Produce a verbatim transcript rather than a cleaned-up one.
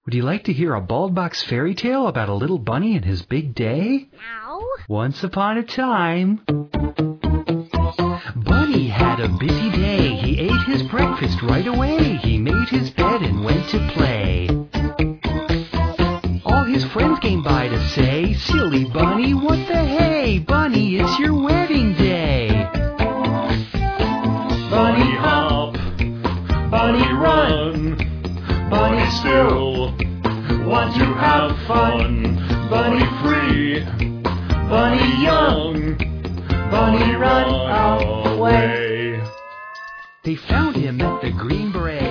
Would you like to hear a Bald Box fairy tale about a little bunny and his big day? No. Once upon a time, Bunny had a busy day. He ate his breakfast right away. He made his bed and went to play. All his friends came by to say, "Silly Bunny, what the hey? Bunny, it's your wedding day." Bunny hop, bunny run, bunny still want to have fun. Bunny free, bunny young, bunny run away. They found him at the Green Beret.